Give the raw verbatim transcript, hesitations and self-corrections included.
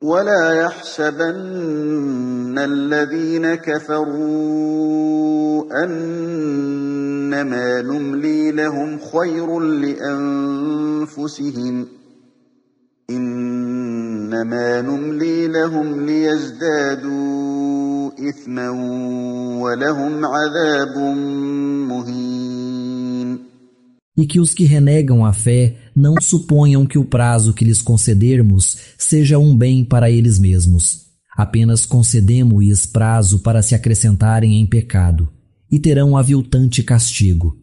ولا يحسبن الذين كفروا أنما نملي لهم خير لأنفسهم إنما نملي لهم ليزدادوا إثما ولهم عذاب مهين. E que os que renegam a fé não suponham que o prazo que lhes concedermos seja um bem para eles mesmos. Apenas concedemo-lhes prazo para se acrescentarem em pecado, e terão aviltante castigo.